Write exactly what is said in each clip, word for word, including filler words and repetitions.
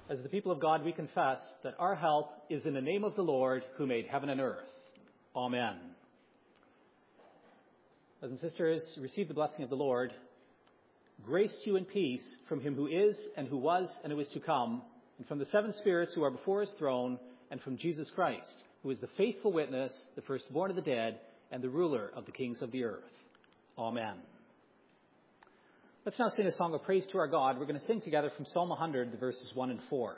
As the people of God, we confess that our help is in the name of the Lord who made heaven and earth. Amen. Brothers and sisters, receive the blessing of the Lord. Grace to you and peace from him who is and who was and who is to come, and from the seven spirits who are before his throne, and from Jesus Christ, who is the faithful witness, the firstborn of the dead, and the ruler of the kings of the earth. Amen. Let's now sing a song of praise to our God. We're going to sing together from Psalm one hundred, the verses one and four.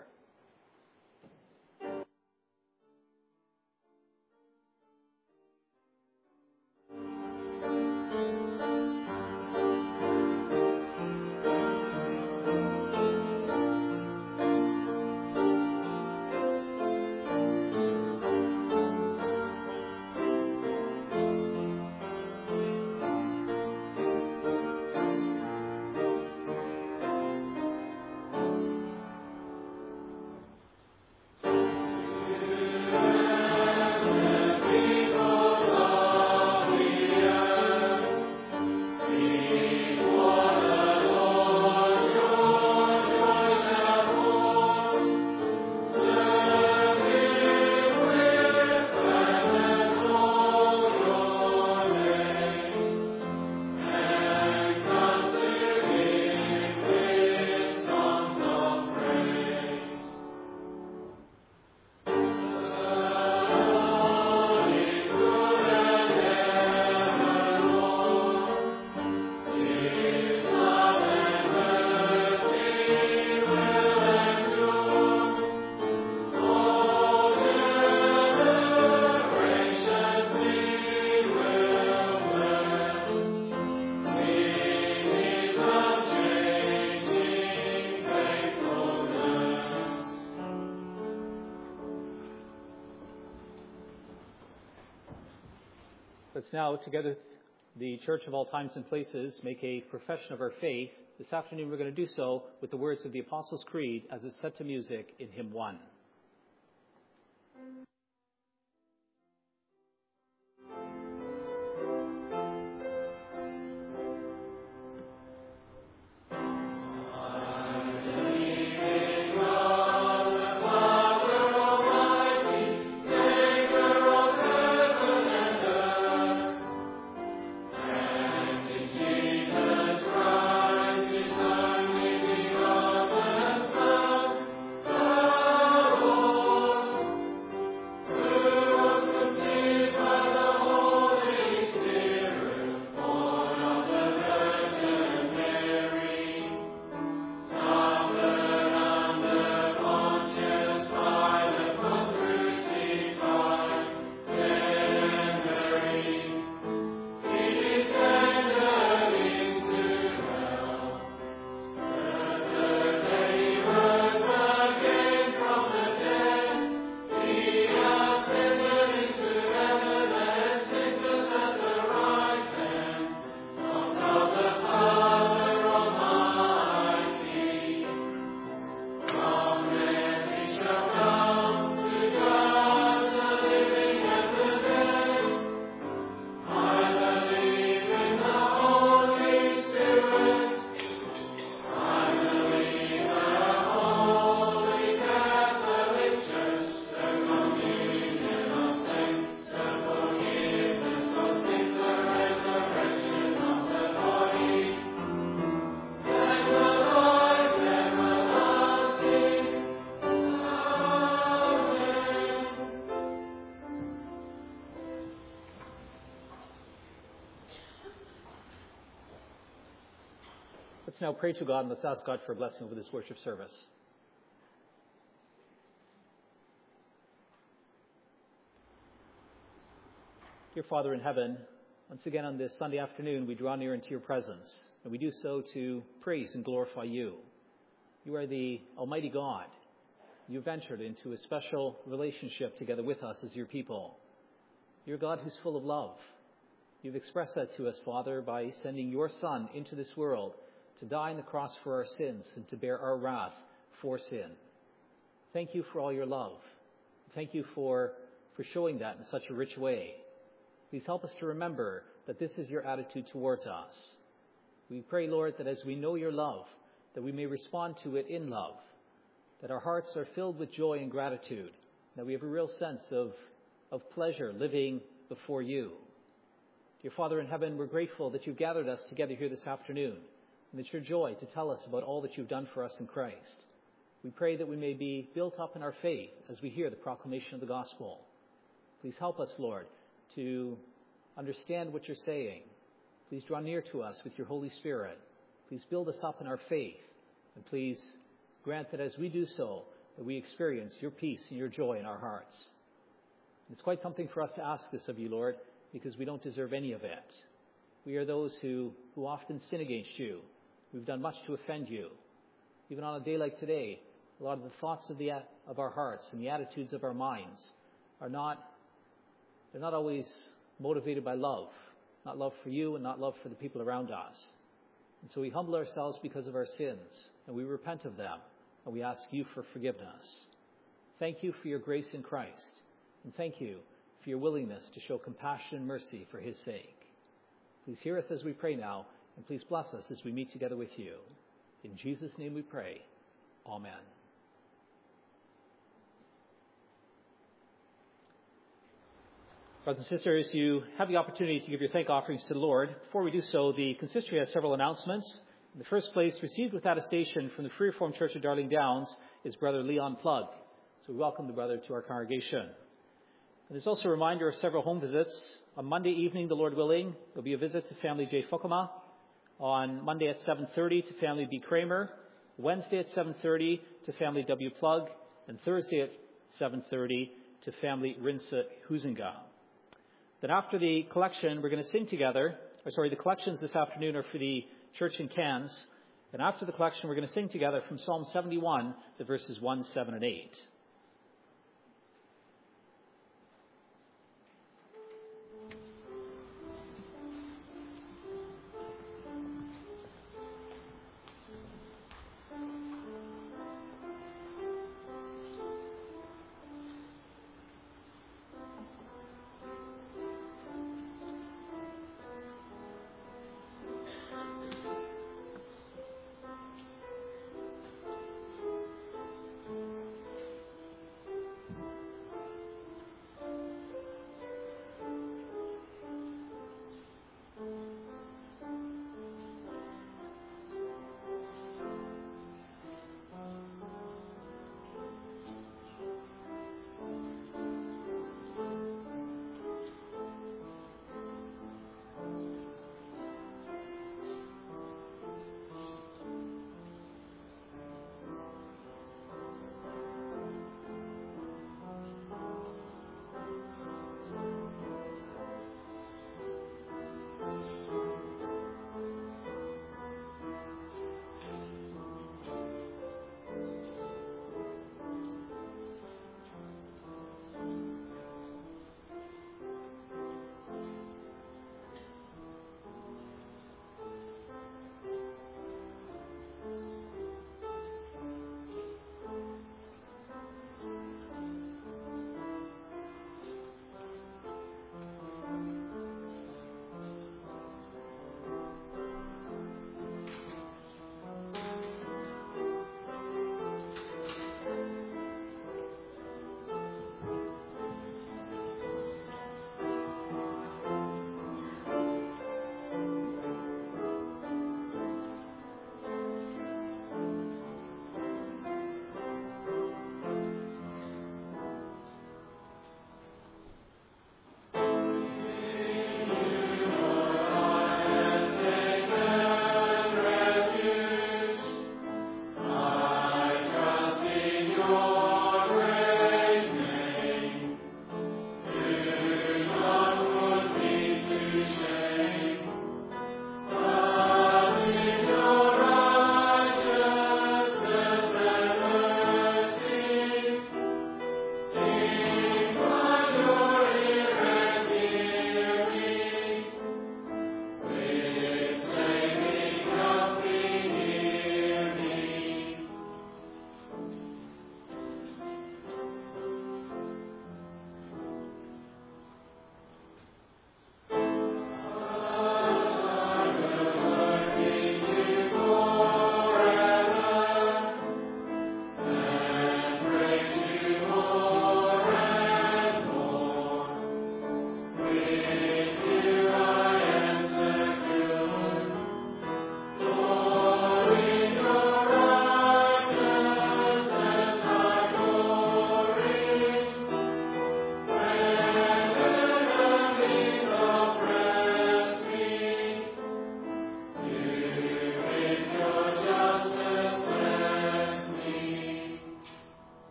Let's now, together, the Church of all times and places, make a profession of our faith. This afternoon we're going to do so with the words of the Apostles' Creed as it's set to music in hymn one. Let's now pray to God and let's ask God for a blessing over this worship service. Dear Father in heaven, once again on this Sunday afternoon we draw near into your presence, and we do so to praise and glorify you. You are the Almighty God. You've entered into a special relationship together with us as your people. You're a God who's full of love. You've expressed that to us, Father, by sending your Son into this world to die on the cross for our sins and to bear our wrath for sin. Thank you for all your love. Thank you for, for showing that in such a rich way. Please help us to remember that this is your attitude towards us. We pray, Lord, that as we know your love, that we may respond to it in love. that our hearts are filled with joy and gratitude, that we have a real sense of, of pleasure living before you. Dear Father in heaven, we're grateful that you've gathered us together here this afternoon, and it's your joy to tell us about all that you've done for us in Christ. We pray that we may be built up in our faith as we hear the proclamation of the gospel. Please help us, Lord, to understand what you're saying. Please draw near to us with your Holy Spirit. Please build us up in our faith, and please grant that as we do so, that we experience your peace and your joy in our hearts. It's quite something for us to ask this of you, Lord, because we don't deserve any of it. We are those who, who often sin against you. We've done much to offend you. Even on a day like today, a lot of the thoughts of the of our hearts and the attitudes of our minds are not, they're not always motivated by love, not love for you and not love for the people around us. And so we humble ourselves because of our sins, and we repent of them, and we ask you for forgiveness. Thank you for your grace in Christ, and thank you for your willingness to show compassion and mercy for his sake. Please hear us as we pray now, and please bless us as we meet together with you. In Jesus' name we pray. Amen. Brothers and sisters, you have the opportunity to give your thank offerings to the Lord. Before we do so, the consistory has several announcements. In the first place, received with attestation from the Free Reformed Church of Darling Downs is Brother Leon Plug. So we welcome the brother to our congregation. And there's also a reminder of several home visits. On Monday evening, the Lord willing, there'll be a visit to family J. Fukuma. On Monday at seven thirty to family B. Kramer. Wednesday at seven thirty to family W. Plug. And Thursday at seven thirty to family Rinsa Huizinga. Then after the collection, we're going to sing together. Or sorry, the collections this afternoon are for the church in Cairns. And after the collection, we're going to sing together from Psalm seventy-one, the verses one, seven, and eight.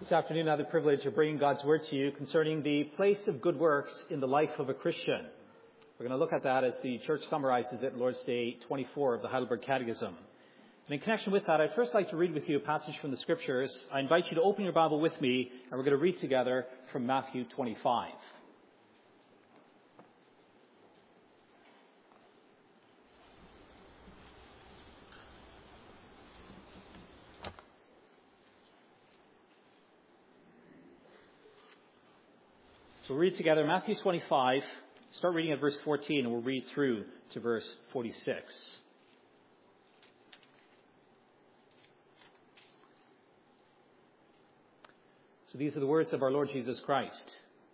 This afternoon I have the privilege of bringing God's Word to you concerning the place of good works in the life of a Christian. We're going to look at that as the Church summarizes it in Lord's Day twenty-four of the Heidelberg Catechism. And in connection with that, I'd first like to read with you a passage from the Scriptures. I invite you to open your Bible with me, and we're going to read together from Matthew twenty-five. So we'll read together Matthew twenty-five, start reading at verse fourteen, and we'll read through to verse forty-six. So these are the words of our Lord Jesus Christ.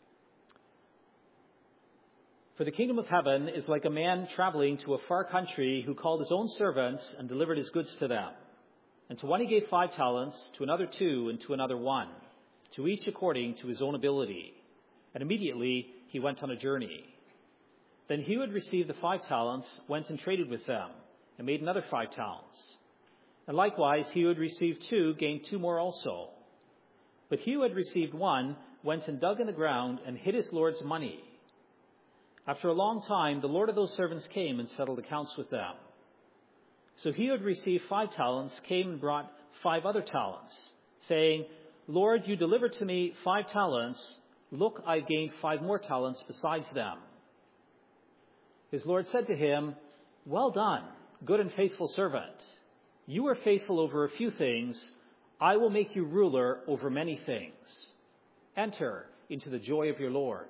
For the kingdom of heaven is like a man traveling to a far country who called his own servants and delivered his goods to them. And to one he gave five talents, to another two, and to another one, to each according to his own ability. And immediately he went on a journey. Then he who had received the five talents went and traded with them, and made another five talents. And likewise he who had received two gained two more also. But he who had received one went and dug in the ground and hid his Lord's money. After a long time the Lord of those servants came and settled accounts with them. So he who had received five talents came and brought five other talents, saying, Lord, you delivered to me five talents. Look, I've gained five more talents besides them. His Lord said to him, Well done, good and faithful servant. You are faithful over a few things. I will make you ruler over many things. Enter into the joy of your Lord.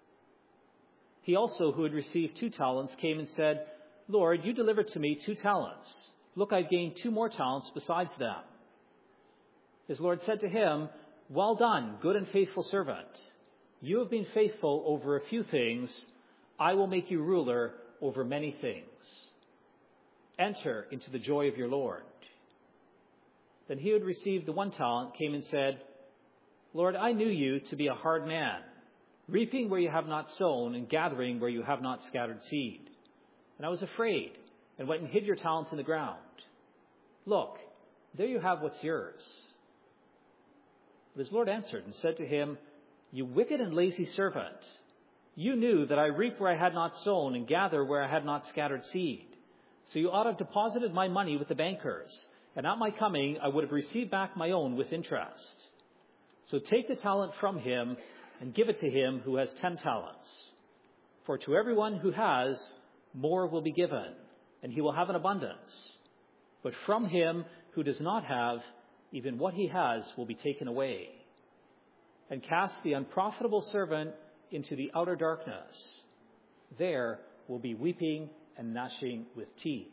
He also, who had received two talents, came and said, Lord, you delivered to me two talents. Look, I've gained two more talents besides them. His Lord said to him, Well done, good and faithful servant. You have been faithful over a few things. I will make you ruler over many things. Enter into the joy of your Lord. Then he who had received the one talent came and said, Lord, I knew you to be a hard man, reaping where you have not sown and gathering where you have not scattered seed. And I was afraid and went and hid your talent in the ground. Look, there you have what's yours. But his Lord answered and said to him, You wicked and lazy servant, you knew that I reap where I had not sown and gather where I had not scattered seed. So you ought to have deposited my money with the bankers, and at my coming I would have received back my own with interest. So take the talent from him and give it to him who has ten talents. For to everyone who has, more will be given, and he will have an abundance. But from him who does not have, even what he has will be taken away. And cast the unprofitable servant into the outer darkness. There will be weeping and gnashing with teeth.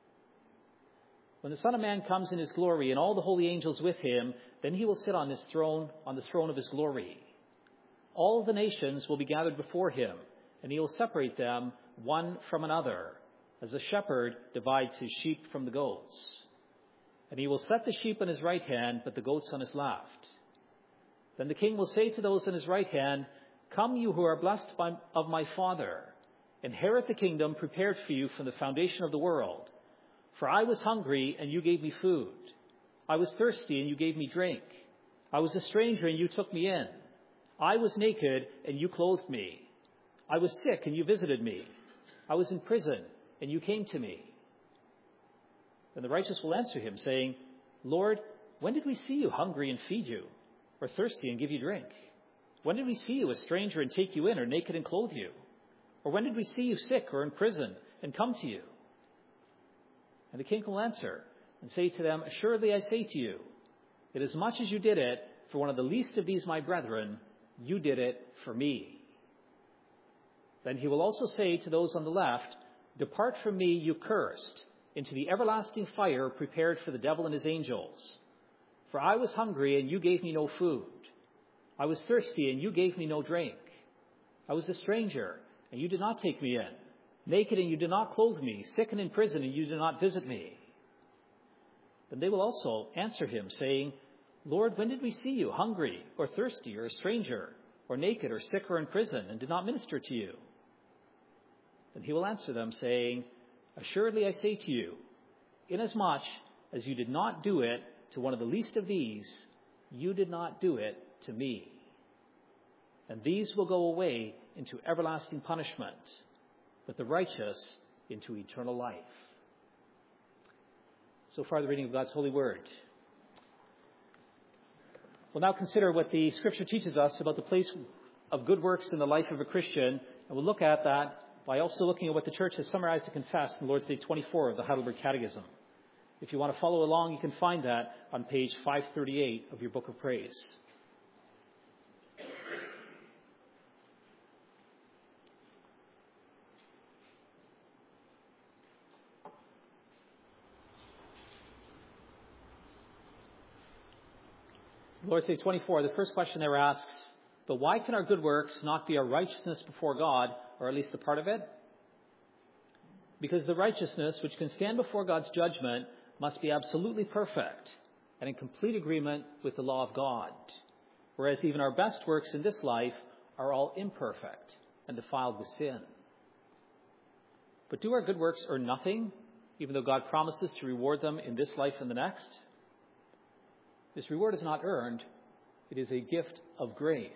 When the Son of Man comes in his glory and all the holy angels with him, then he will sit on his throne, on the throne of his glory. All the nations will be gathered before him, and he will separate them one from another, as a shepherd divides his sheep from the goats. And he will set the sheep on his right hand, but the goats on his left. Then the king will say to those on his right hand, Come, you who are blessed by, of my Father, inherit the kingdom prepared for you from the foundation of the world. For I was hungry, and you gave me food. I was thirsty, and you gave me drink. I was a stranger, and you took me in. I was naked, and you clothed me. I was sick, and you visited me. I was in prison, and you came to me. Then the righteous will answer him, saying, Lord, when did we see you hungry and feed you, or thirsty and give you drink? When did we see you a stranger and take you in, or naked and clothe you? Or when did we see you sick or in prison and come to you? And the king will answer and say to them, Assuredly I say to you, inasmuch as you did it for one of the least of these my brethren, you did it for me. Then he will also say to those on the left, Depart from me, you cursed, into the everlasting fire prepared for the devil and his angels. For I was hungry, and you gave me no food. I was thirsty, and you gave me no drink. I was a stranger, and you did not take me in. Naked, and you did not clothe me. Sick and in prison, and you did not visit me. Then they will also answer him, saying, Lord, when did we see you hungry, or thirsty, or a stranger, or naked, or sick, or in prison, and did not minister to you? Then he will answer them, saying, Assuredly I say to you, inasmuch as you did not do it to one of the least of these, you did not do it to me. And these will go away into everlasting punishment, but the righteous into eternal life. So far, the reading of God's holy word. We'll now consider what the Scripture teaches us about the place of good works in the life of a Christian, and we'll look at that by also looking at what the Church has summarized and confessed in Lord's Day twenty-four of the Heidelberg Catechism. If you want to follow along, you can find that on page five thirty-eight of your Book of Praise. Lord's Day twenty-four, the first question there asks, but why can our good works not be our righteousness before God, or at least a part of it? Because the righteousness which can stand before God's judgment must be absolutely perfect and in complete agreement with the law of God, whereas even our best works in this life are all imperfect and defiled with sin. But do our good works earn nothing, even though God promises to reward them in this life and the next? This reward is not earned. It is a gift of grace.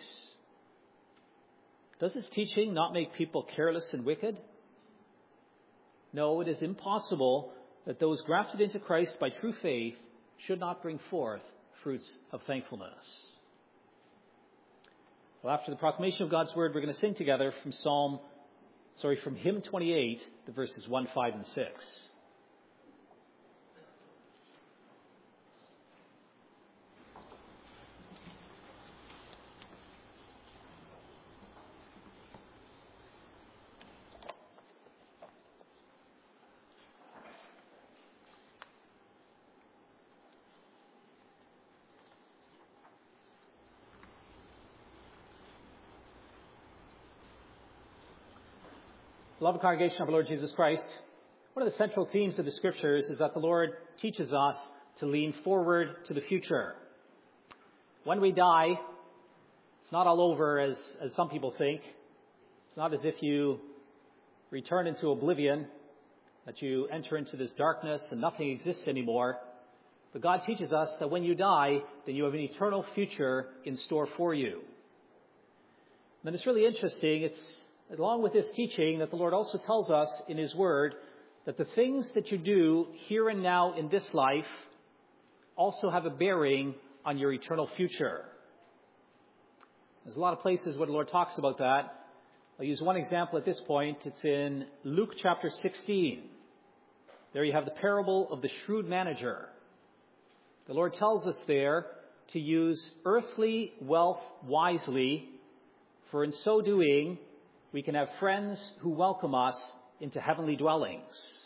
Does this teaching not make people careless and wicked? No, it is impossible that those grafted into Christ by true faith should not bring forth fruits of thankfulness. Well, after the proclamation of God's word, we're going to sing together from Psalm, sorry, from Hymn twenty-eight, the verses one, five, and six. Beloved congregation of our Lord Jesus Christ, one of the central themes of the Scriptures is that the Lord teaches us to lean forward to the future. When we die, it's not all over as, as some people think. It's not as if you return into oblivion, that you enter into this darkness and nothing exists anymore. But God teaches us that when you die, then you have an eternal future in store for you. And it's really interesting. It's along with this teaching that the Lord also tells us in His Word that the things that you do here and now in this life also have a bearing on your eternal future. There's a lot of places where the Lord talks about that. I'll use one example at this point. It's in Luke chapter sixteen. There you have the parable of the shrewd manager. The Lord tells us there to use earthly wealth wisely, for in so doing, we can have friends who welcome us into heavenly dwellings.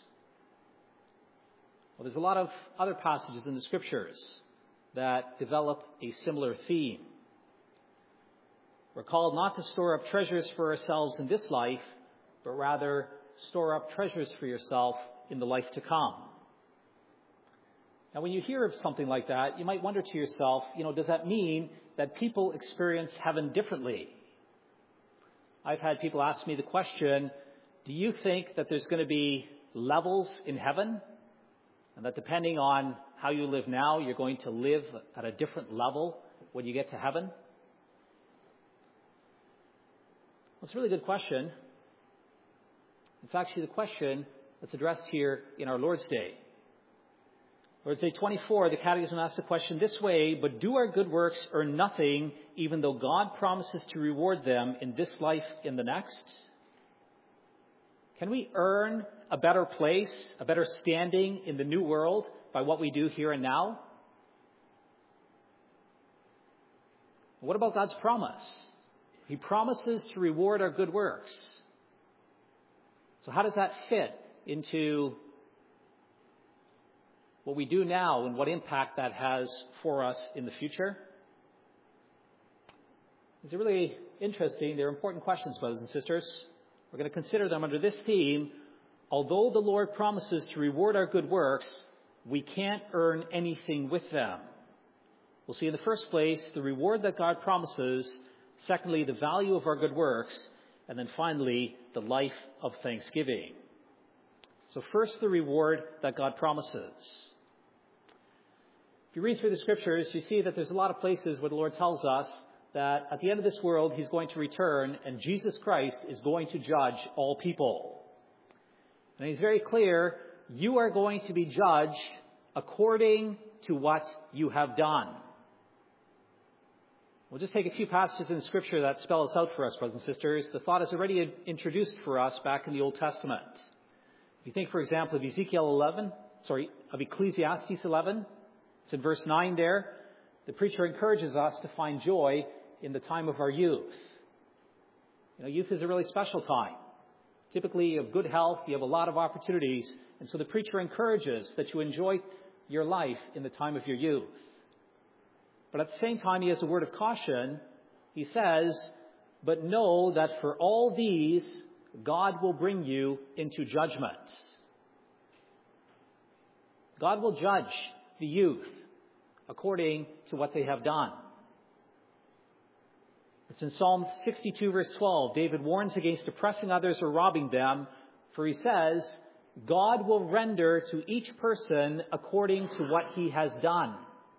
Well, there's a lot of other passages in the Scriptures that develop a similar theme. We're called not to store up treasures for ourselves in this life, but rather store up treasures for yourself in the life to come. Now, when you hear of something like that, you might wonder to yourself, you know, does that mean that people experience heaven differently? I've had people ask me the question, do you think that there's going to be levels in heaven? And that depending on how you live now, you're going to live at a different level when you get to heaven? Well, it's a really good question. It's actually the question that's addressed here in our Lord's Day. Lord's Day twenty-four, the Catechism asks the question this way, but do our good works earn nothing, even though God promises to reward them in this life in the next? Can we earn a better place, a better standing in the new world by what we do here and now? What about God's promise? He promises to reward our good works. So how does that fit into what we do now and what impact that has for us in the future? It's really interesting. They're important questions, brothers and sisters. We're going to consider them under this theme. Although the Lord promises to reward our good works, we can't earn anything with them. We'll see in the first place the reward that God promises, secondly, the value of our good works, and then finally, the life of thanksgiving. So first, the reward that God promises. If you read through the scriptures, you see that there's a lot of places where the Lord tells us that at the end of this world, he's going to return and Jesus Christ is going to judge all people. And he's very clear, you are going to be judged according to what you have done. We'll just take a few passages in Scripture that spell this out for us, brothers and sisters. The thought is already introduced for us back in the Old Testament. If you think, for example, of Ezekiel eleven, sorry, of Ecclesiastes eleven, it's in verse nine there. The preacher encourages us to find joy in the time of our youth. You know, youth is a really special time. Typically, you have good health, you have a lot of opportunities, and so the preacher encourages that you enjoy your life in the time of your youth. But at the same time, he has a word of caution. He says, but know that for all these, God will bring you into judgment. God will judge the youth according to what they have done. It's in Psalm sixty-two, verse twelve. David warns against oppressing others or robbing them, for he says, God will render to each person according to what he has done.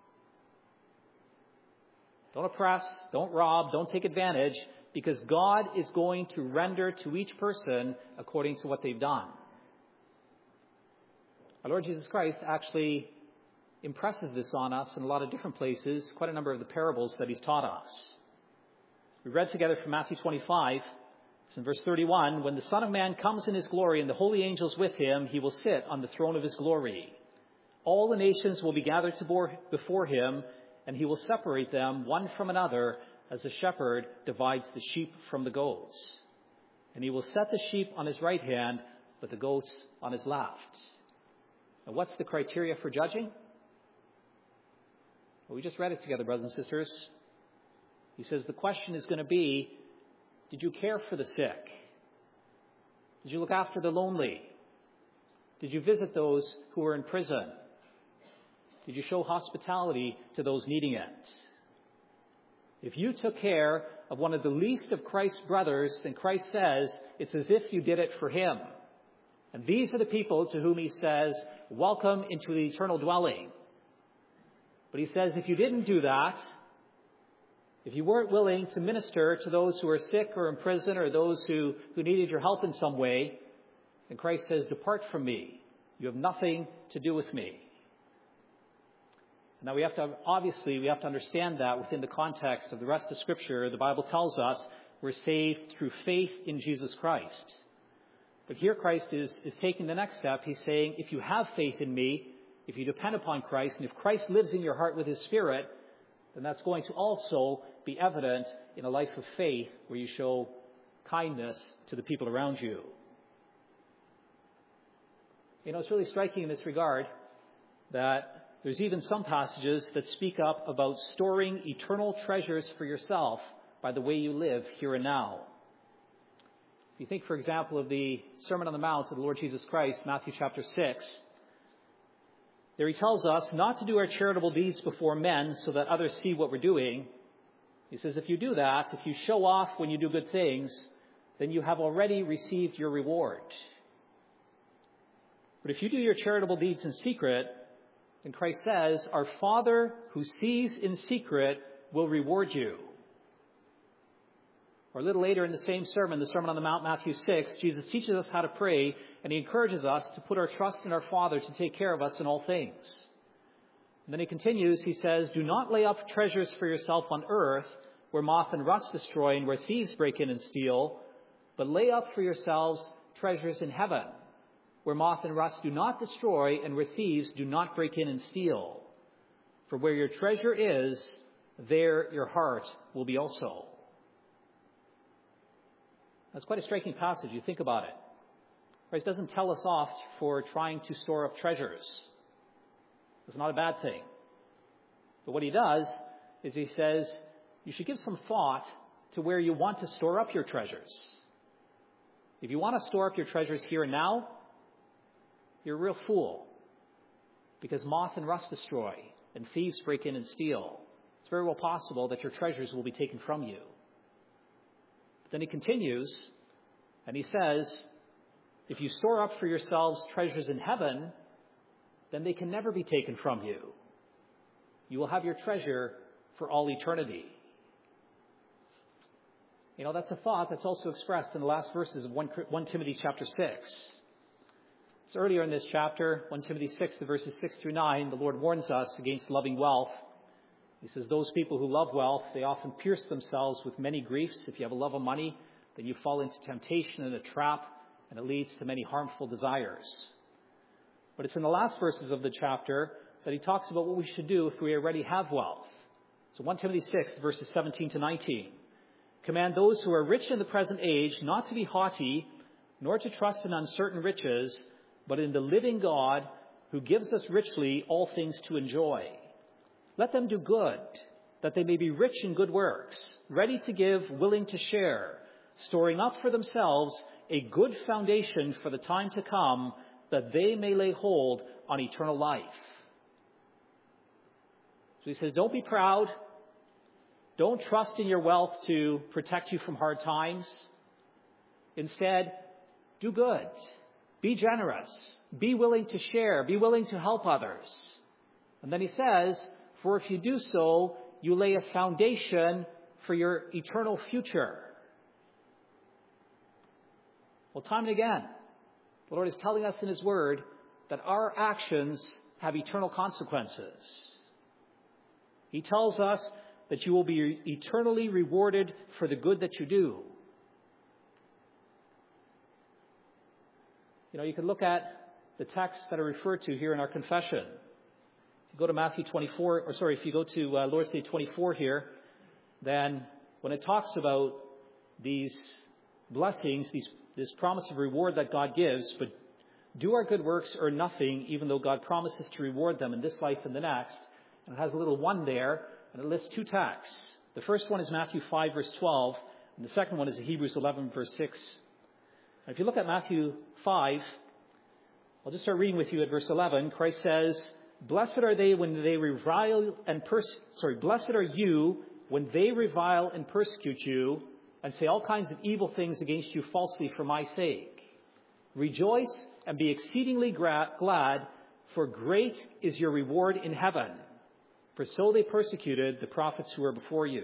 Don't oppress, don't rob, don't take advantage, because God is going to render to each person according to what they've done. Our Lord Jesus Christ actually impresses this on us in a lot of different places, quite a number of the parables that he's taught us. We read together from Matthew twenty-five. It's in verse thirty-one. When the Son of Man comes in his glory and the holy angels with him, he will sit on the throne of his glory. All the nations will be gathered before him, and he will separate them one from another as a shepherd divides the sheep from the goats. And he will set the sheep on his right hand, but the goats on his left. Now, what's the criteria for judging? Well, we just read it together, brothers and sisters. He says the question is going to be, did you care for the sick? Did you look after the lonely? Did you visit those who were in prison? Did you show hospitality to those needing it? If you took care of one of the least of Christ's brothers, then Christ says it's as if you did it for him. And these are the people to whom he says, welcome into the eternal dwelling. But he says if you didn't do that, if you weren't willing to minister to those who are sick or in prison or those who, who needed your help in some way, then Christ says, depart from me. You have nothing to do with me. Now we have to, obviously, we have to understand that within the context of the rest of Scripture. The Bible tells us we're saved through faith in Jesus Christ. But here Christ is, is taking the next step. He's saying, if you have faith in me, if you depend upon Christ, and if Christ lives in your heart with his Spirit, then that's going to also be evident in a life of faith where you show kindness to the people around you. You know, it's really striking in this regard that there's even some passages that speak up about storing eternal treasures for yourself by the way you live here and now. If you think, for example, of the Sermon on the Mount of the Lord Jesus Christ, Matthew chapter six, there he tells us not to do our charitable deeds before men so that others see what we're doing. He says if you do that, if you show off when you do good things, then you have already received your reward. But if you do your charitable deeds in secret, then Christ says, our Father who sees in secret will reward you. Or a little later in the same sermon, the Sermon on the Mount, Matthew six, Jesus teaches us how to pray, and he encourages us to put our trust in our Father to take care of us in all things. And then he continues, he says, do not lay up treasures for yourself on earth, where moth and rust destroy and where thieves break in and steal, but lay up for yourselves treasures in heaven, where moth and rust do not destroy and where thieves do not break in and steal. For where your treasure is, there your heart will be also. That's quite a striking passage. You think about it. Christ doesn't tell us off for trying to store up treasures. It's not a bad thing. But what he does is he says, you should give some thought to where you want to store up your treasures. If you want to store up your treasures here and now, you're a real fool. Because moth and rust destroy, and thieves break in and steal. It's very well possible that your treasures will be taken from you. But then he continues, and he says, if you store up for yourselves treasures in heaven, then they can never be taken from you. You will have your treasure for all eternity. You know, that's a thought that's also expressed in the last verses of First Timothy chapter six. It's earlier in this chapter, First Timothy six, the verses six through nine, the Lord warns us against loving wealth. He says, those people who love wealth, they often pierce themselves with many griefs. If you have a love of money, then you fall into temptation and a trap, and it leads to many harmful desires. But it's in the last verses of the chapter that he talks about what we should do if we already have wealth. So First Timothy six, verses seventeen to nineteen. Command those who are rich in the present age not to be haughty, nor to trust in uncertain riches, but in the living God who gives us richly all things to enjoy. Let them do good, that they may be rich in good works, ready to give, willing to share, storing up for themselves a good foundation for the time to come, that they may lay hold on eternal life. So he says, don't be proud. Don't trust in your wealth to protect you from hard times. Instead, do good. Be generous. Be willing to share. Be willing to help others. And then he says, for if you do so, you lay a foundation for your eternal future. Well, time and again, the Lord is telling us in his word that our actions have eternal consequences. He tells us that you will be eternally rewarded for the good that you do. You know, you can look at the texts that are referred to here in our confession. If you go to Matthew twenty-four, or sorry, if you go to uh, Lord's Day twenty-four here, then when it talks about these blessings, these, this promise of reward that God gives, but do our good works earn nothing, even though God promises to reward them in this life and the next. And it has a little one there, and it lists two texts. The first one is Matthew five, verse twelve, and the second one is Hebrews eleven, verse six. And if you look at Matthew five, I'll just start reading with you at verse eleven. Christ says, Blessed are they when they revile and pers- sorry, blessed are you when they revile and persecute you and say all kinds of evil things against you falsely for my sake. Rejoice and be exceedingly gra- glad, for great is your reward in heaven. For so they persecuted the prophets who were before you.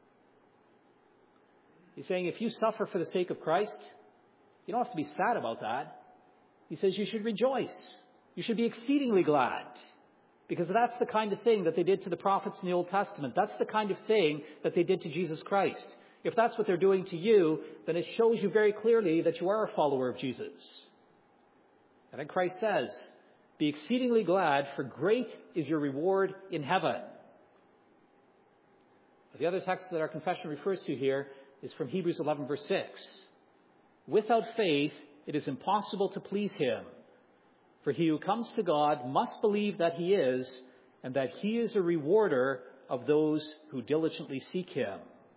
He's saying if you suffer for the sake of Christ, you don't have to be sad about that. He says you should rejoice. You should be exceedingly glad. Because that's the kind of thing that they did to the prophets in the Old Testament. That's the kind of thing that they did to Jesus Christ. If that's what they're doing to you, then it shows you very clearly that you are a follower of Jesus. And then Christ says, be exceedingly glad, for great is your reward in heaven. The other text that our confession refers to here is from Hebrews eleven, verse six. Without faith, it is impossible to please him. For he who comes to God must believe that he is, and that he is a rewarder of those who diligently seek him.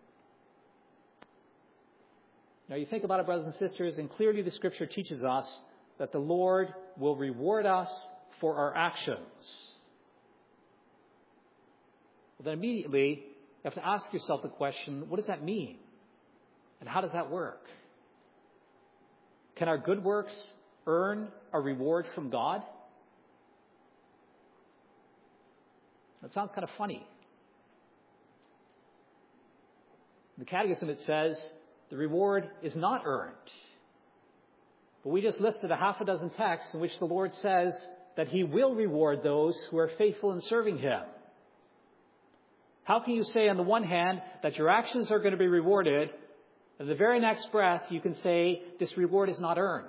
Now you think about it, brothers and sisters, and clearly the scripture teaches us that the Lord will reward us for our actions. Well, then immediately you have to ask yourself the question, what does that mean? And how does that work? Can our good works earn a reward from God? That sounds kind of funny. In the Catechism it says the reward is not earned. But we just listed a half a dozen texts in which the Lord says that he will reward those who are faithful in serving him. How can you say on the one hand that your actions are going to be rewarded, and the very next breath you can say this reward is not earned?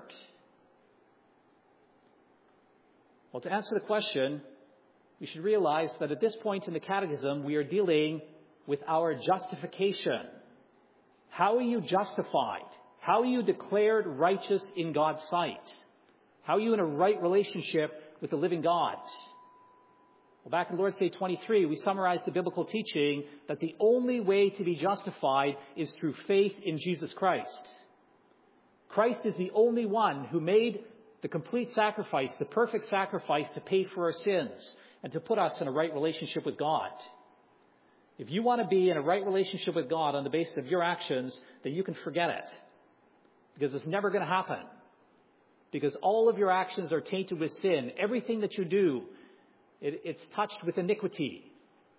Well, to answer the question, we should realize that at this point in the Catechism, we are dealing with our justification. How are you justified? How are you declared righteous in God's sight? How are you in a right relationship with the living God? Well, back in Lord's Day twenty-three, we summarized the biblical teaching that the only way to be justified is through faith in Jesus Christ. Christ is the only one who made the complete sacrifice, the perfect sacrifice to pay for our sins and to put us in a right relationship with God. If you want to be in a right relationship with God on the basis of your actions, then you can forget it. Because it's never going to happen. Because all of your actions are tainted with sin. Everything that you do, it, it's touched with iniquity.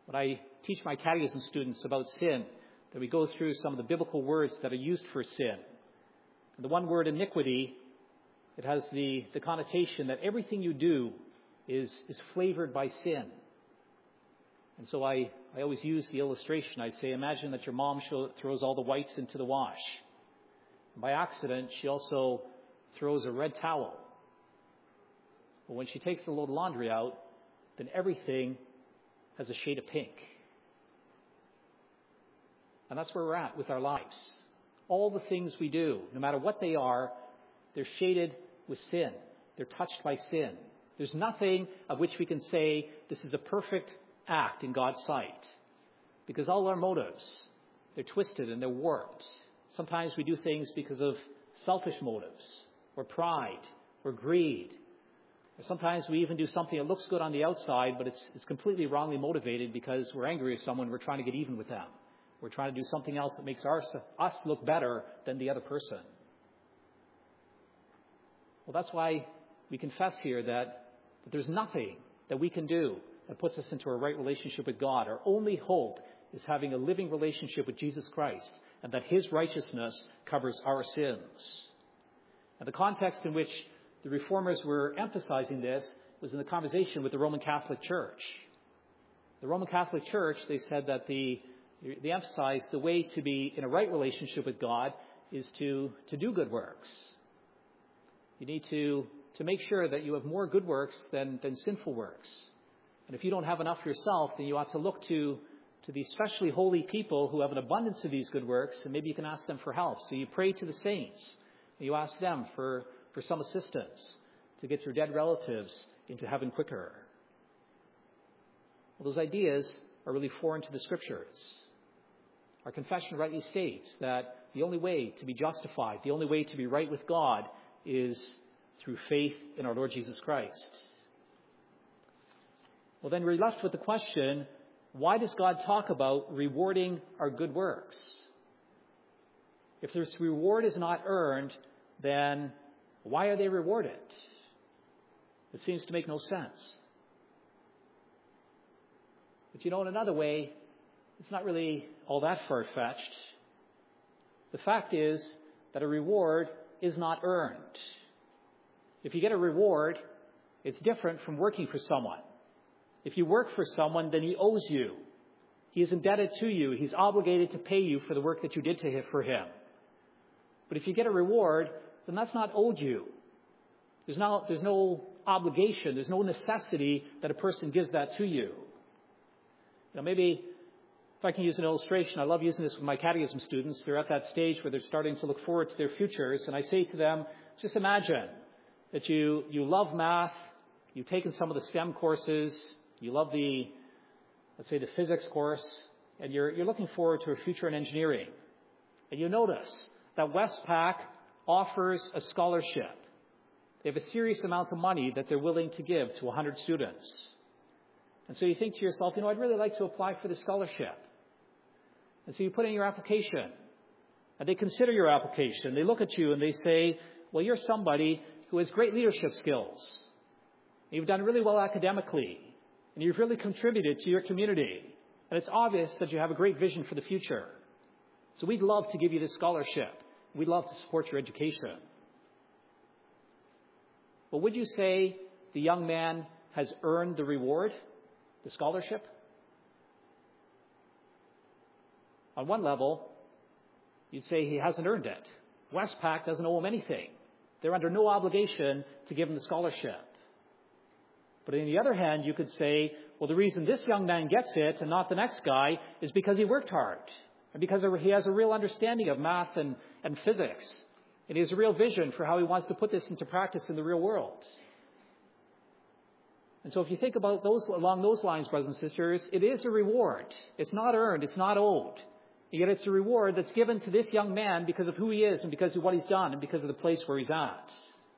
When I teach my catechism students about sin, that we go through some of the biblical words that are used for sin. And the one word iniquity, it has the, the connotation that everything you do is, is flavored by sin. And so I, I always use the illustration. I say, imagine that your mom show, throws all the whites into the wash. And by accident, she also throws a red towel. But when she takes the load of laundry out, then everything has a shade of pink. And that's where we're at with our lives. All the things we do, no matter what they are, they're shaded with sin. They're touched by sin. There's nothing of which we can say this is a perfect act in God's sight. Because all our motives, they're twisted and they're warped. Sometimes we do things because of selfish motives, or pride, or greed. Or sometimes we even do something that looks good on the outside, but it's, it's completely wrongly motivated because we're angry with someone, we're trying to get even with them. We're trying to do something else that makes our, us look better than the other person. Well, that's why we confess here that, that there's nothing that we can do that puts us into a right relationship with God. Our only hope is having a living relationship with Jesus Christ, and that his righteousness covers our sins. And the context in which the Reformers were emphasizing this was in the conversation with the Roman Catholic Church. The Roman Catholic Church, they said that the They emphasize the way to be in a right relationship with God is to, to do good works. You need to, to make sure that you have more good works than, than sinful works. And if you don't have enough yourself, then you ought to look to, to these specially holy people who have an abundance of these good works, and maybe you can ask them for help. So you pray to the saints, and you ask them for, for some assistance to get your dead relatives into heaven quicker. Well, those ideas are really foreign to the Scriptures. Our confession rightly states that the only way to be justified, the only way to be right with God is through faith in our Lord Jesus Christ. Well, then we're left with the question, why does God talk about rewarding our good works? If this reward is not earned, then why are they rewarded? It seems to make no sense. But you know, in another way, it's not really all that far-fetched. The fact is that a reward is not earned. If you get a reward, it's different from working for someone. If you work for someone, then he owes you. He is indebted to you. He's obligated to pay you for the work that you did to him, for him. But if you get a reward, then that's not owed you. There's no, there's no obligation. There's no necessity that a person gives that to you. Now, maybe if I can use an illustration, I love using this with my catechism students. They're at that stage where they're starting to look forward to their futures. And I say to them, just imagine that you, you love math, you've taken some of the STEM courses, you love the, let's say, the physics course, and you're, you're looking forward to a future in engineering. And you notice that Westpac offers a scholarship. They have a serious amount of money that they're willing to give to one hundred students. And so you think to yourself, you know, I'd really like to apply for the scholarship. And so you put in your application. And they consider your application. They look at you and they say, well, you're somebody who has great leadership skills. You've done really well academically. And you've really contributed to your community. And it's obvious that you have a great vision for the future. So we'd love to give you this scholarship. We'd love to support your education. But would you say the young man has earned the reward, the scholarship? On one level, you'd say he hasn't earned it. Westpac doesn't owe him anything. They're under no obligation to give him the scholarship. But on the other hand, you could say, well, the reason this young man gets it and not the next guy is because he worked hard. And because he has a real understanding of math and, and physics. And he has a real vision for how he wants to put this into practice in the real world. And so if you think about those along those lines, brothers and sisters, it is a reward. It's not earned. It's not owed. And yet it's a reward that's given to this young man because of who he is and because of what he's done and because of the place where he's at.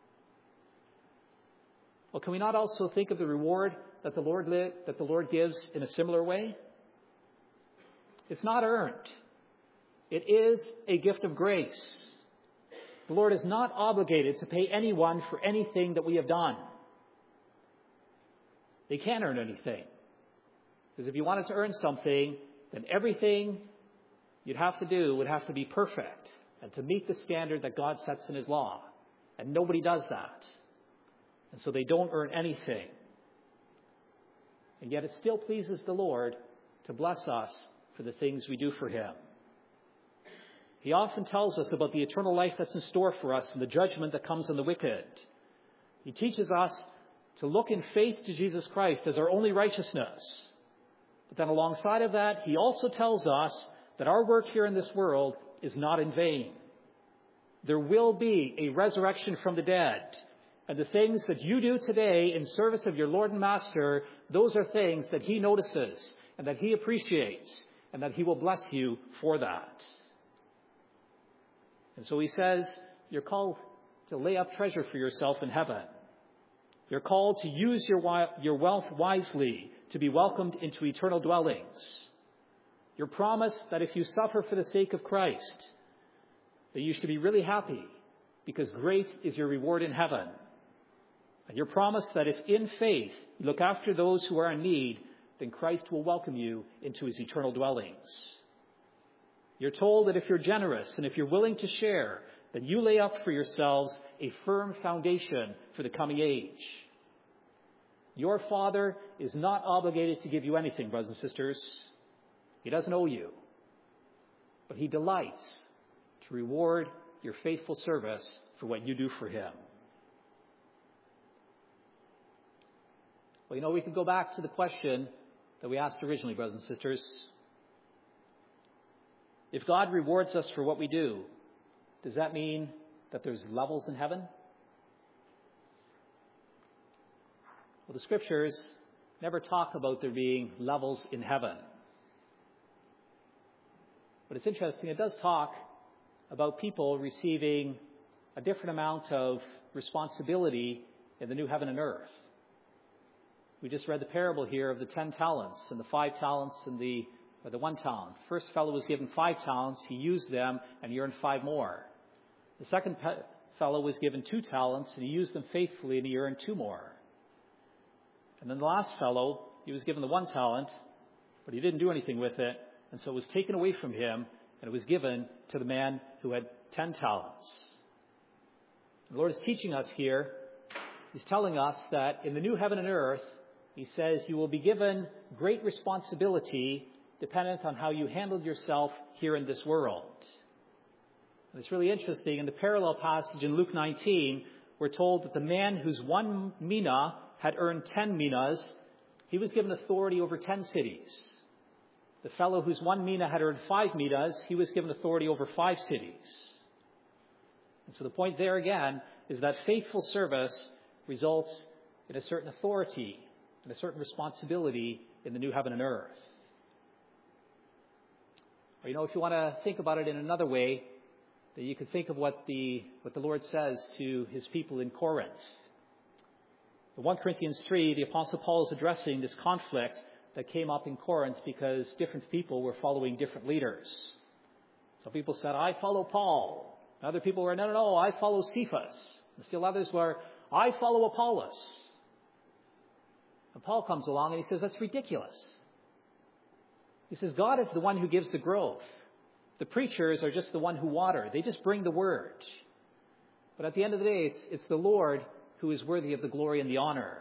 Well, can we not also think of the reward that the Lord li- that the Lord gives in a similar way? It's not earned. It is a gift of grace. The Lord is not obligated to pay anyone for anything that we have done. They can't earn anything. Because if you wanted to earn something, then everything you'd have to do would have to be perfect and to meet the standard that God sets in his law. And nobody does that. And so they don't earn anything. And yet it still pleases the Lord to bless us for the things we do for him. He often tells us about the eternal life that's in store for us and the judgment that comes on the wicked. He teaches us to look in faith to Jesus Christ as our only righteousness. But then alongside of that, he also tells us that our work here in this world is not in vain. There will be a resurrection from the dead. And the things that you do today in service of your Lord and Master, those are things that he notices and that he appreciates and that he will bless you for that. And so he says, you're called to lay up treasure for yourself in heaven. You're called to use your, your wealth wisely to be welcomed into eternal dwellings. You're promised that if you suffer for the sake of Christ, that you should be really happy because great is your reward in heaven. And you're promised that if in faith you look after those who are in need, then Christ will welcome you into his eternal dwellings. You're told that if you're generous and if you're willing to share, then you lay up for yourselves a firm foundation for the coming age. Your Father is not obligated to give you anything, brothers and sisters. He doesn't owe you. But he delights to reward your faithful service for what you do for him. Well, you know, we could go back to the question that we asked originally, brothers and sisters. If God rewards us for what we do, does that mean that there's levels in heaven? Well, the scriptures never talk about there being levels in heaven. But it's interesting, it does talk about people receiving a different amount of responsibility in the new heaven and earth. We just read the parable here of the ten talents and the five talents and the or the one talent. First fellow was given five talents. He used them and he earned five more. The second pe- fellow was given two talents and he used them faithfully and he earned two more. And then the last fellow, he was given the one talent, but he didn't do anything with it. And so it was taken away from him and it was given to the man who had ten talents. The Lord is teaching us here. He's telling us that in the new heaven and earth, he says you will be given great responsibility dependent on how you handled yourself here in this world. And it's really interesting. In the parallel passage in Luke nineteen, we're told that the man whose one mina had earned ten minas, he was given authority over ten cities. The fellow whose one mina had earned five minas, he was given authority over five cities. And so the point there again is that faithful service results in a certain authority and a certain responsibility in the new heaven and earth. Or, you know, if you want to think about it in another way, that you could think of what the what the Lord says to his people in Corinth. In First Corinthians three, the Apostle Paul is addressing this conflict that came up in Corinth because different people were following different leaders. Some people said, I follow Paul. Other people were, no, no, no, I follow Cephas. And still others were, I follow Apollos. And Paul comes along and he says, that's ridiculous. He says, God is the one who gives the growth. The preachers are just the one who water. They just bring the word. But at the end of the day, it's, it's the Lord who is worthy of the glory and the honor.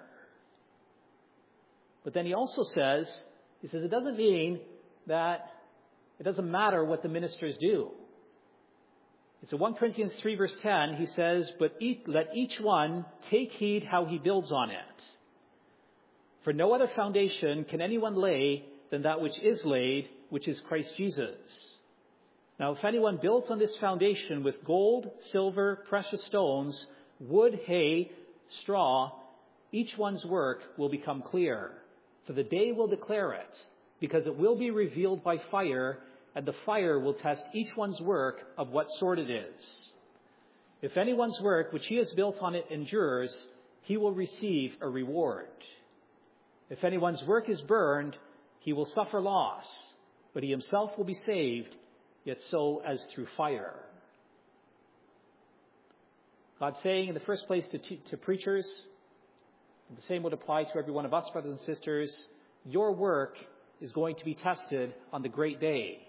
But then he also says, he says, it doesn't mean that it doesn't matter what the ministers do. It's in First Corinthians three verse ten, he says, but each, let each one take heed how he builds on it. For no other foundation can anyone lay than that which is laid, which is Christ Jesus. Now, if anyone builds on this foundation with gold, silver, precious stones, wood, hay, straw, each one's work will become clear. For the day will declare it, because it will be revealed by fire, and the fire will test each one's work of what sort it is. If anyone's work which he has built on it endures, he will receive a reward. If anyone's work is burned, he will suffer loss, but he himself will be saved, yet so as through fire. God's saying in the first place to, t- to preachers, and the same would apply to every one of us, brothers and sisters, your work is going to be tested on the great day.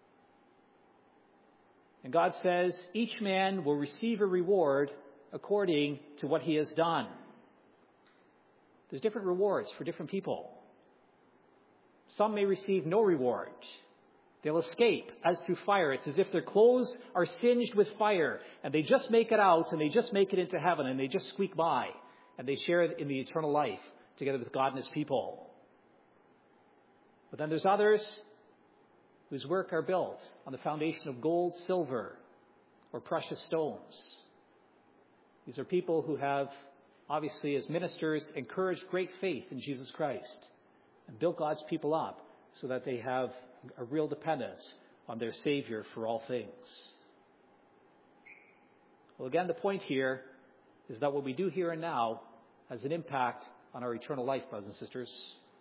And God says each man will receive a reward according to what he has done. There's different rewards for different people. Some may receive no reward. They'll escape as through fire. It's as if their clothes are singed with fire, and they just make it out, and they just make it into heaven, and they just squeak by, and they share in the eternal life together with God and his people. But then there's others whose work are built on the foundation of gold, silver, or precious stones. These are people who have, obviously as ministers, encouraged great faith in Jesus Christ and built God's people up so that they have a real dependence on their Savior for all things. Well, again, the point here is that what we do here and now has an impact on our eternal life, brothers and sisters.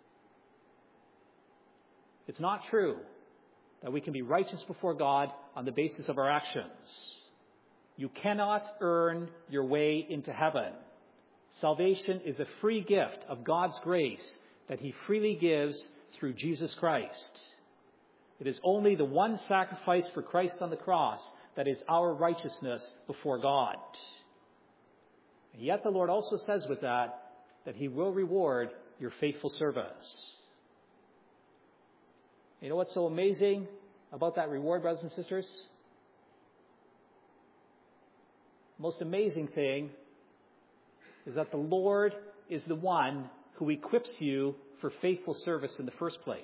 It's not true that we can be righteous before God on the basis of our actions. You cannot earn your way into heaven. Salvation is a free gift of God's grace that he freely gives through Jesus Christ. It is only the one sacrifice for Christ on the cross that is our righteousness before God. And yet the Lord also says with that, that he will reward your faithful service. You know what's so amazing about that reward, brothers and sisters? The most amazing thing is that the Lord is the one who equips you for faithful service in the first place.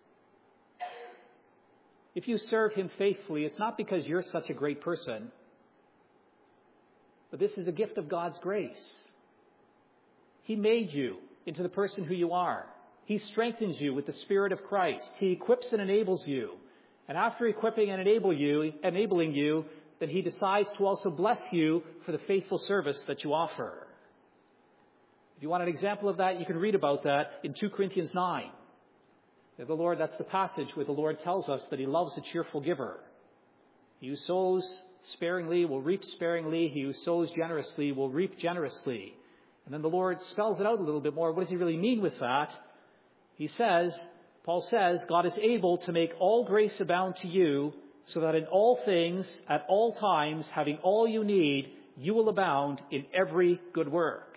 If you serve him faithfully, it's not because you're such a great person, but this is a gift of God's grace. He made you into the person who you are. He strengthens you with the Spirit of Christ. He equips and enables you. And after equipping and enable you, enabling you, then he decides to also bless you for the faithful service that you offer. If you want an example of that, you can read about that in Second Corinthians nine. The Lord, that's the passage where the Lord tells us that he loves a cheerful giver. He who sows sparingly will reap sparingly. He who sows generously will reap generously. And then the Lord spells it out a little bit more. What does he really mean with that? He says, Paul says, God is able to make all grace abound to you, so that in all things, at all times, having all you need, you will abound in every good work.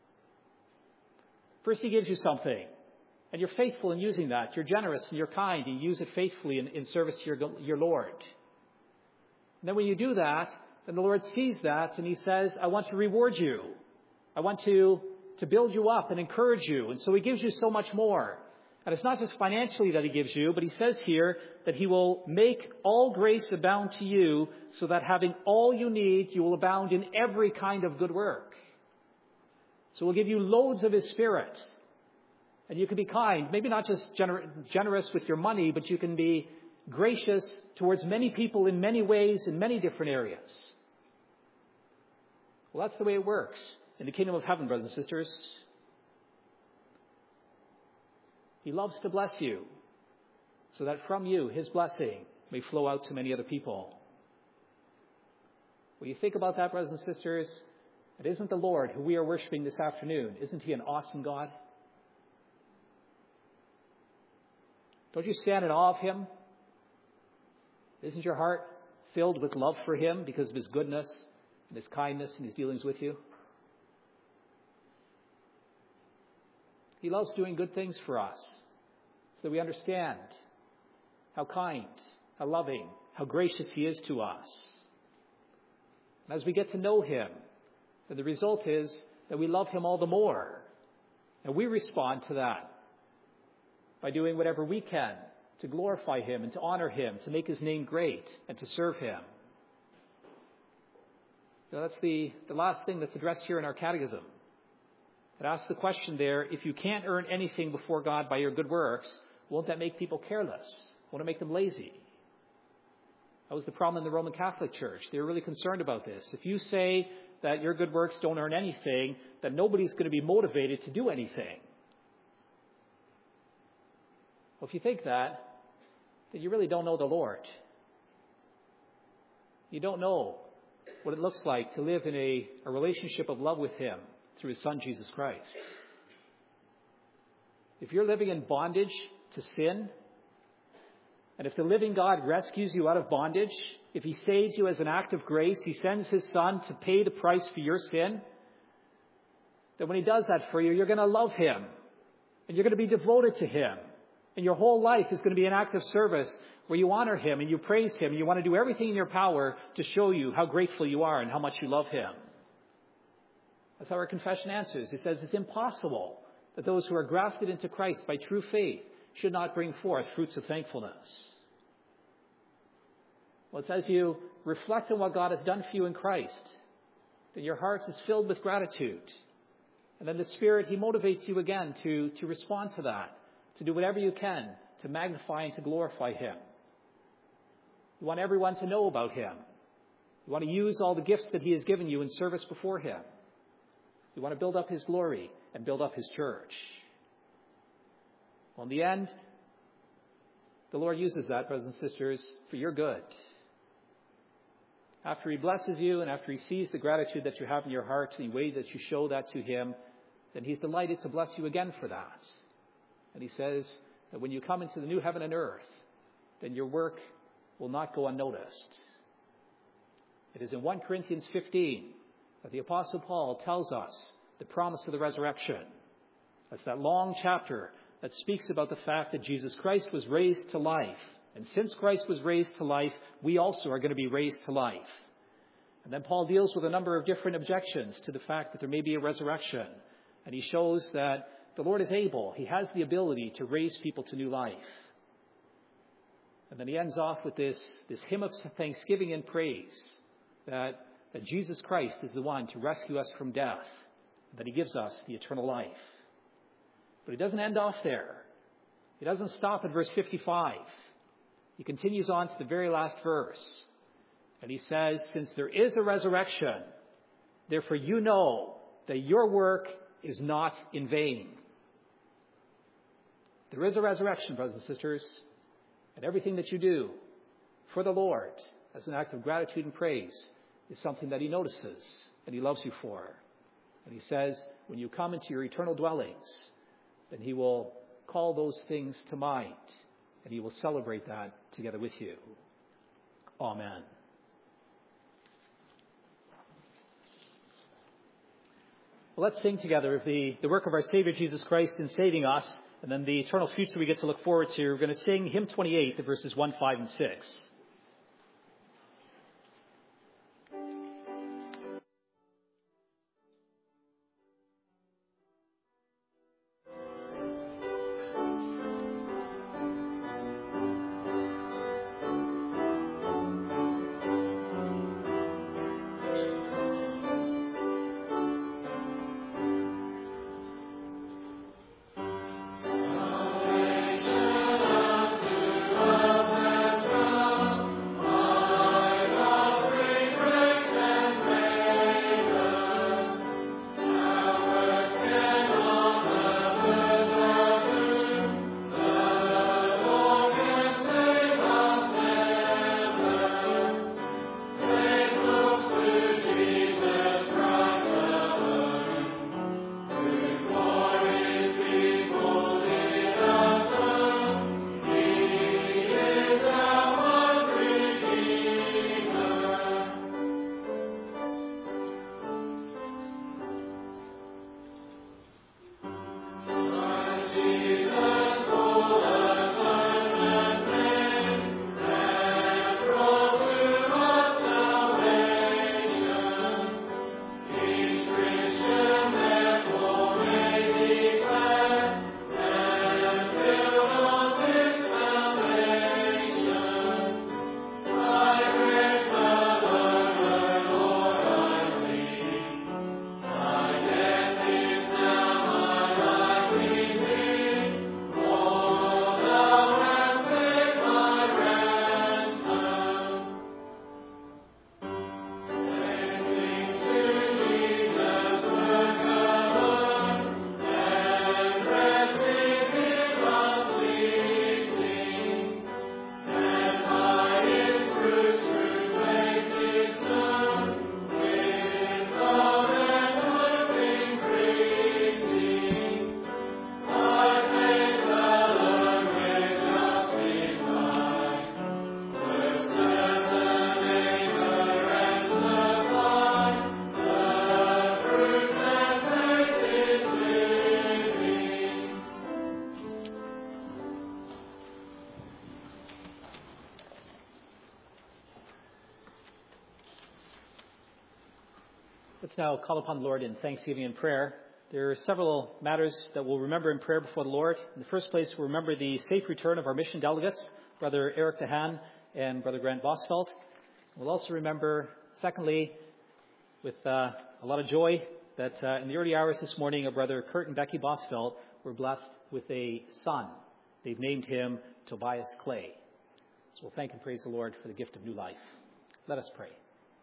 First, he gives you something, and you're faithful in using that. You're generous and you're kind. You use it faithfully in, in service to your, your Lord. And then when you do that, then the Lord sees that, and he says, I want to reward you. I want to, to build you up and encourage you. And so he gives you so much more. And it's not just financially that he gives you, but he says here that he will make all grace abound to you, so that having all you need, you will abound in every kind of good work. So we'll give you loads of his Spirit. And you can be kind, maybe not just gener- generous with your money, but you can be gracious towards many people in many ways, in many different areas. Well, that's the way it works in the kingdom of heaven, brothers and sisters. He loves to bless you, so that from you, his blessing may flow out to many other people. When you think about that, brothers and sisters, it isn't the Lord who we are worshiping this afternoon. Isn't he an awesome God? Don't you stand in awe of him? Isn't your heart filled with love for him because of his goodness and his kindness and his dealings with you? He loves doing good things for us so that we understand how kind, how loving, how gracious he is to us. And as we get to know him, then the result is that we love him all the more. And we respond to that by doing whatever we can to glorify him and to honor him, to make his name great and to serve him. So that's the, the last thing that's addressed here in our catechism. It asks the question there, if you can't earn anything before God by your good works, won't that make people careless? Won't it make them lazy? That was the problem in the Roman Catholic Church. They were really concerned about this. If you say that your good works don't earn anything, then nobody's going to be motivated to do anything. Well, if you think that, then you really don't know the Lord. You don't know what it looks like to live in a, a relationship of love with him through his Son, Jesus Christ. If you're living in bondage to sin. And if the living God rescues you out of bondage, if he saves you as an act of grace, he sends his Son to pay the price for your sin, then when he does that for you, you're going to love him. And you're going to be devoted to him. And your whole life is going to be an act of service where you honor him and you praise him. And you want to do everything in your power to show you how grateful you are and how much you love him. That's how our confession answers. It says it's impossible that those who are grafted into Christ by true faith should not bring forth fruits of thankfulness. Well, it's as you reflect on what God has done for you in Christ, that your heart is filled with gratitude. And then the Spirit, he motivates you again to, to respond to that, to do whatever you can to magnify and to glorify him. You want everyone to know about him. You want to use all the gifts that he has given you in service before him. You want to build up his glory and build up his church. Well, in the end, the Lord uses that, brothers and sisters, for your good. After he blesses you and after he sees the gratitude that you have in your heart and the way that you show that to him, then he's delighted to bless you again for that. And he says that when you come into the new heaven and earth, then your work will not go unnoticed. It is in First Corinthians fifteen that the Apostle Paul tells us the promise of the resurrection. That's that long chapter that speaks about the fact that Jesus Christ was raised to life. And since Christ was raised to life, we also are going to be raised to life. And then Paul deals with a number of different objections to the fact that there may be a resurrection. And he shows that the Lord is able. He has the ability to raise people to new life. And then he ends off with this, this hymn of thanksgiving and praise that, that Jesus Christ is the one to rescue us from death, that he gives us the eternal life. But he doesn't end off there. He doesn't stop at verse fifty-five. He continues on to the very last verse. And he says, since there is a resurrection, therefore you know that your work is not in vain. There is a resurrection, brothers and sisters, and everything that you do for the Lord as an act of gratitude and praise is something that he notices and he loves you for. And he says, when you come into your eternal dwellings, then he will call those things to mind, and he will celebrate that together with you. Amen. Well, let's sing together of the, the work of our Savior Jesus Christ in saving us, and then the eternal future we get to look forward to. We're going to sing hymn twenty-eight, the verses one, five, and six. Salvation unto us has come. Let's now call upon the Lord in thanksgiving and prayer. There are several matters that we'll remember in prayer before the Lord. In the first place, we'll remember the safe return of our mission delegates, Brother Eric DeHaan and Brother Grant Bosvelt. We'll also remember, secondly, with uh, a lot of joy, that uh, in the early hours this morning, our Brother Kurt and Becky Bosvelt were blessed with a son. They've named him Tobias Clay. So we'll thank and praise the Lord for the gift of new life. Let us pray.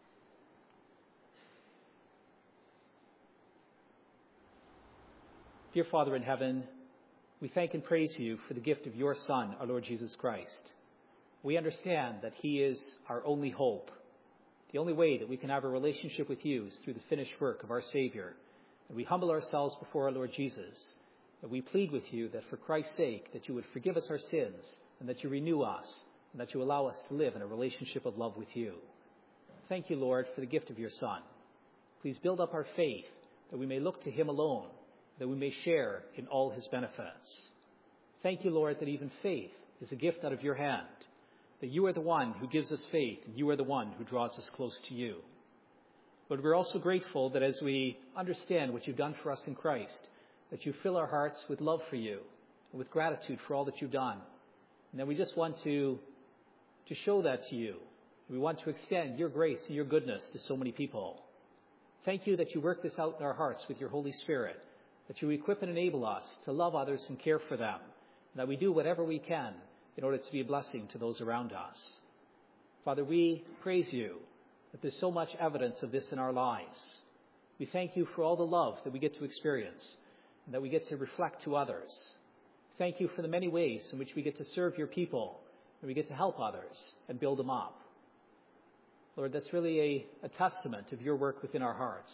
Dear Father in heaven, we thank and praise you for the gift of your Son, our Lord Jesus Christ. We understand that he is our only hope. The only way that we can have a relationship with you is through the finished work of our Savior. And we humble ourselves before our Lord Jesus. And we plead with you that for Christ's sake, that you would forgive us our sins, and that you renew us, and that you allow us to live in a relationship of love with you. Thank you, Lord, for the gift of your Son. Please build up our faith, that we may look to him alone, that we may share in all his benefits. Thank you, Lord, that even faith is a gift out of your hand, that you are the one who gives us faith, and you are the one who draws us close to you. But we're also grateful that as we understand what you've done for us in Christ, that you fill our hearts with love for you, and with gratitude for all that you've done. And that we just want to, to show that to you. We want to extend your grace and your goodness to so many people. Thank you that you work this out in our hearts with your Holy Spirit, that you equip and enable us to love others and care for them, and that we do whatever we can in order to be a blessing to those around us. Father, we praise you that there's so much evidence of this in our lives. We thank you for all the love that we get to experience and that we get to reflect to others. Thank you for the many ways in which we get to serve your people and we get to help others and build them up. Lord, that's really a, a testament of your work within our hearts.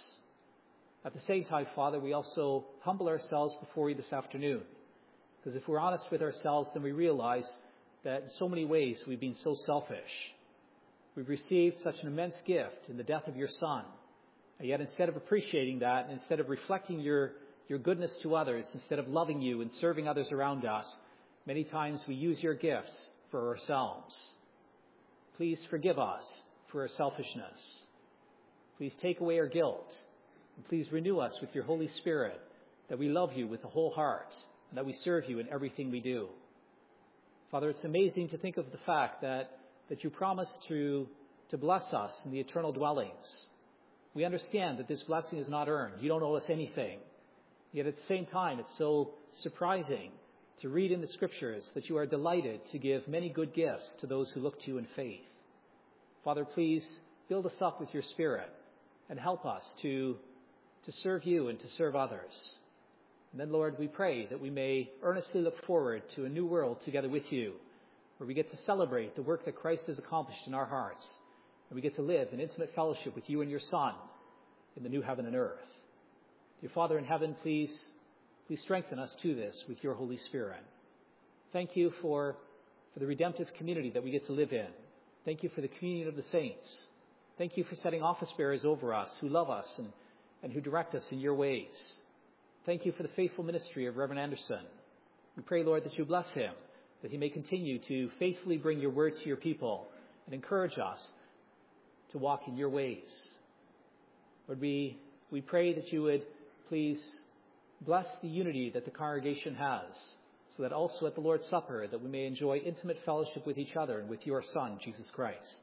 At the same time, Father, we also humble ourselves before you this afternoon. Because if we're honest with ourselves, then we realize that in so many ways we've been so selfish. We've received such an immense gift in the death of your Son. And yet instead of appreciating that, and instead of reflecting your, your goodness to others, instead of loving you and serving others around us, many times we use your gifts for ourselves. Please forgive us for our selfishness. Please take away our guilt. And please renew us with your Holy Spirit, that we love you with the whole heart, and that we serve you in everything we do. Father, it's amazing to think of the fact that, that you promised to, to bless us in the eternal dwellings. We understand that this blessing is not earned. You don't owe us anything. Yet at the same time, it's so surprising to read in the Scriptures that you are delighted to give many good gifts to those who look to you in faith. Father, please build us up with your Spirit and help us to to serve you and to serve others. And then, Lord, we pray that we may earnestly look forward to a new world together with you, where we get to celebrate the work that Christ has accomplished in our hearts, and we get to live in intimate fellowship with you and your Son in the new heaven and earth. Dear Father in heaven, please, please strengthen us to this with your Holy Spirit. Thank you for, for the redemptive community that we get to live in. Thank you for the communion of the saints. Thank you for setting office bearers over us who love us and and who direct us in your ways. Thank you for the faithful ministry of Reverend Anderson. We pray, Lord, that you bless him, that he may continue to faithfully bring your word to your people and encourage us to walk in your ways. Lord, we, we pray that you would please bless the unity that the congregation has, so that also at the Lord's Supper that we may enjoy intimate fellowship with each other and with your Son, Jesus Christ.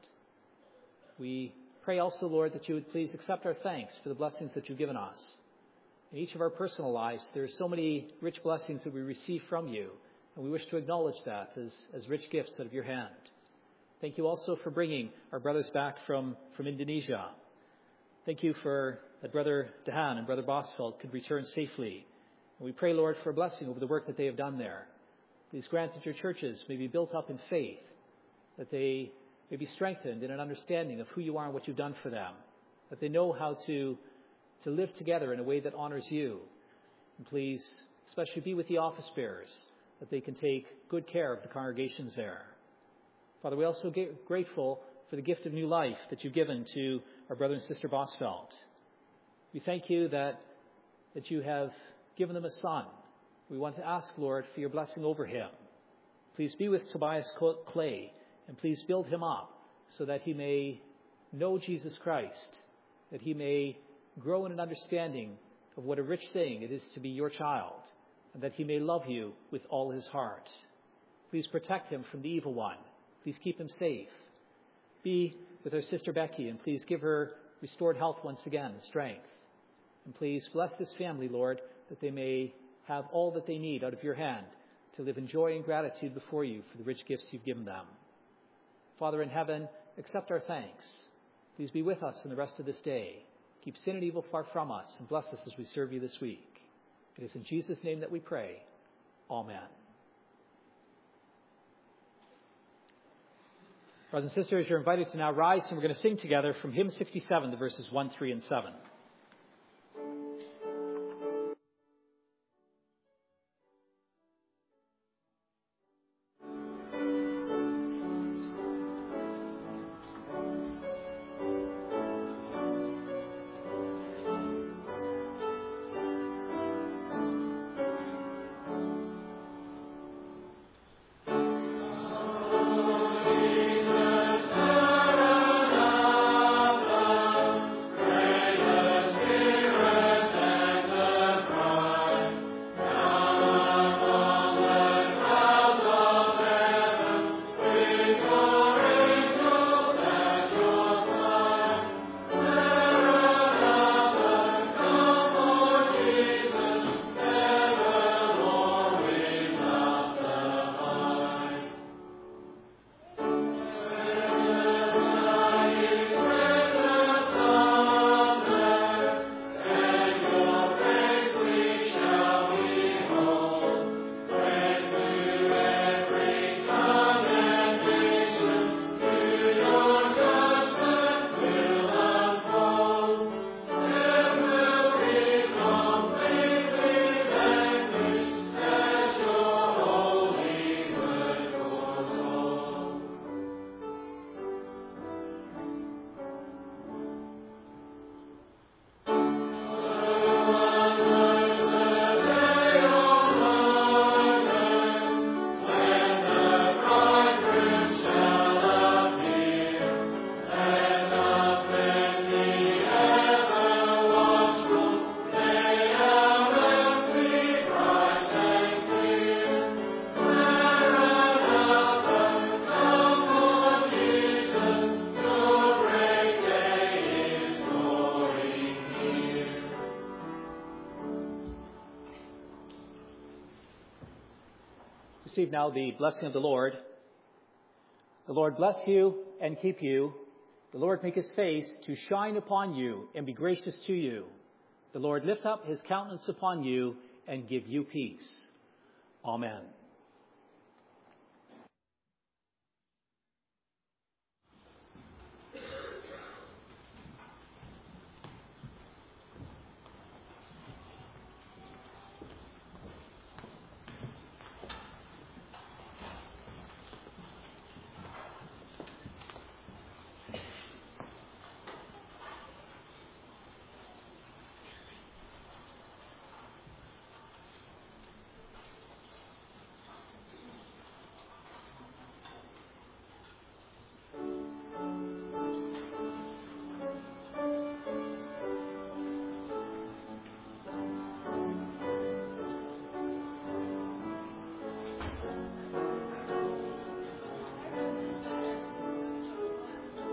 We pray also, Lord, that you would please accept our thanks for the blessings that you've given us. In each of our personal lives, there are so many rich blessings that we receive from you, and we wish to acknowledge that as, as rich gifts out of your hand. Thank you also for bringing our brothers back from, from Indonesia. Thank you for that Brother DeHaan and Brother Bosvelt could return safely. And we pray, Lord, for a blessing over the work that they have done there. Please grant that your churches may be built up in faith, that they may be strengthened in an understanding of who you are and what you've done for them, that they know how to, to live together in a way that honors you. And please especially be with the office bearers, that they can take good care of the congregations there. Father, we also get grateful for the gift of new life that you've given to our brother and sister Bosvelt. We thank you that, that you have given them a son. We want to ask, Lord, for your blessing over him. Please be with Tobias Clay, and please build him up so that he may know Jesus Christ, that he may grow in an understanding of what a rich thing it is to be your child, and that he may love you with all his heart. Please protect him from the evil one. Please keep him safe. Be with our sister Becky, and please give her restored health once again, strength. And please bless this family, Lord, that they may have all that they need out of your hand to live in joy and gratitude before you for the rich gifts you've given them. Father in heaven, accept our thanks. Please be with us in the rest of this day. Keep sin and evil far from us, and bless us as we serve you this week. It is in Jesus' name that we pray. Amen. Brothers and sisters, you're invited to now rise, and we're going to sing together from hymn sixty-seven, the verses one, three, and seven. Receive now the blessing of the Lord. The Lord bless you and keep you. The Lord make his face to shine upon you and be gracious to you. The Lord lift up his countenance upon you and give you peace. Amen.